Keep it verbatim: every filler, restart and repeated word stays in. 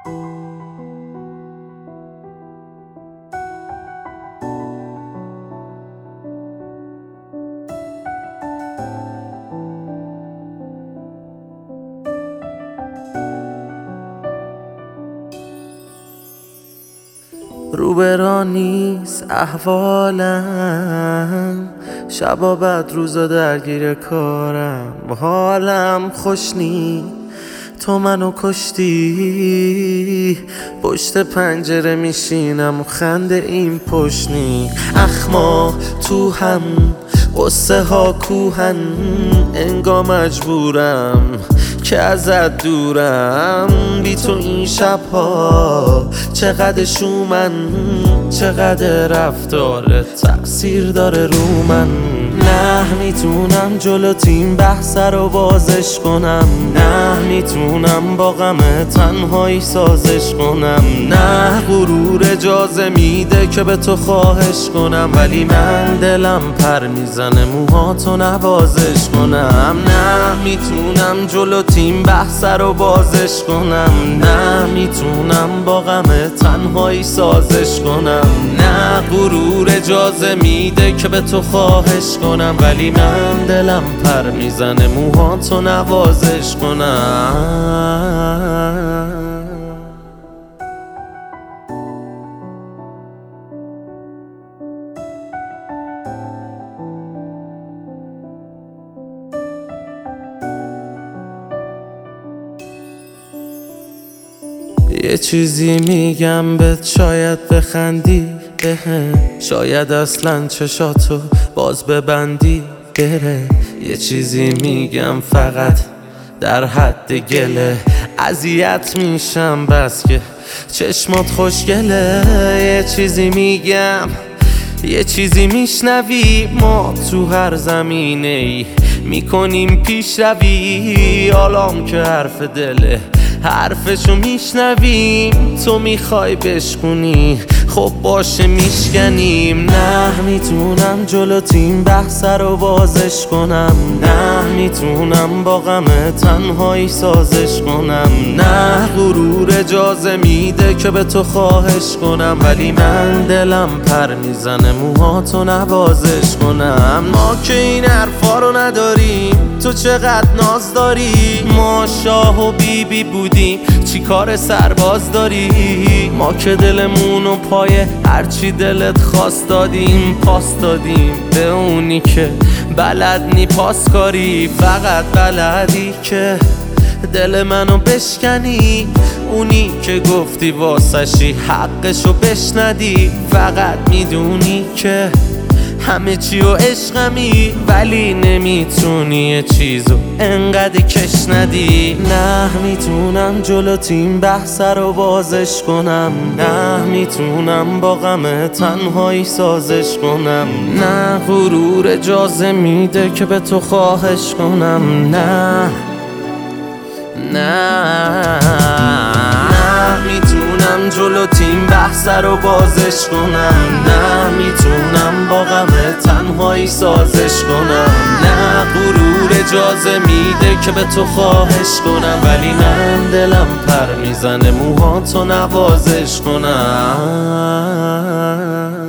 روبرا نیست احوالم، شبا بعد روزا درگیر کارم، حالم خوش نی تو منو کشتی. پشت پنجره میشینم و خنده این پشنی، اخما تو هم قصه ها کوهن، انگا مجبورم که ازت دورم. بی تو این شبها چقدر شومن، چقدر رفتارت تأثیر داره رو من. نه میتونم جلو تیم بحث رو بازش کنم، نه میتونم با غم تنهایی سازش کنم، نه غرور اجازه میده که به تو خواهش کنم، ولی من دلم پر میزنه موهاتو نوازش کنم. نه میتونم جلو تیم بحث رو بازش کنم، نه میتونم با غم تنهایی سازش کنم، نه غرور اجازه میده که به تو خواهش کنم، ولی من دلم پر میزنه موهاتو نوازش کنم. یه چیزی میگم بهت شاید بخندی بهم، شاید اصلا چشاتو باز ببندی بره. یه چیزی میگم فقط در حد گله، اذیت میشم بس که چشمات خوشگله. یه چیزی میگم یه چیزی میشنوی، ما تو هر زمینه ای میکنیم پیش روی. حالام که حرف دله حرفشو میشنویم، تو میخوای بشکنی خب باشه میشکنیم. نه میتونم جلو تیم بحث رو بازش کنم، نه میتونم با غم تنهایی سازش کنم، نه غرور اجازه میده که به تو خواهش کنم، ولی من دلم پر میزنه موهاتو نوازش کنم. ما که این حرفا رو نداریم، تو چقدر ناز داری. ما شاه و بی بی بودیم، چی کار سرباز داری؟ ما که دلمونو پای هرچی دلت خواست دادیم، پاس دادیم به اونی که بلد نی پاس کاری. فقط بلدی که دل منو بشکنی، اونی که گفتی واسشی حقشو بشندی. فقط میدونی که همه چی و عشقمی، ولی نمیتونی یه چیزو انقدر کش ندی. نه میتونم جلو تیم بحث رو بازش کنم، نه میتونم با غم تنهایی سازش کنم، نه غرور اجازه میده که به تو خواهش کنم. نه نه نه میتونم جلو تیم بحث رو بازش کنم، نه میتونم با غم تنهایی سازش کنم، نه غرور اجازه میده که به تو خواهش کنم، ولی من دلم پر میزنه موهاتو نوازش کنم.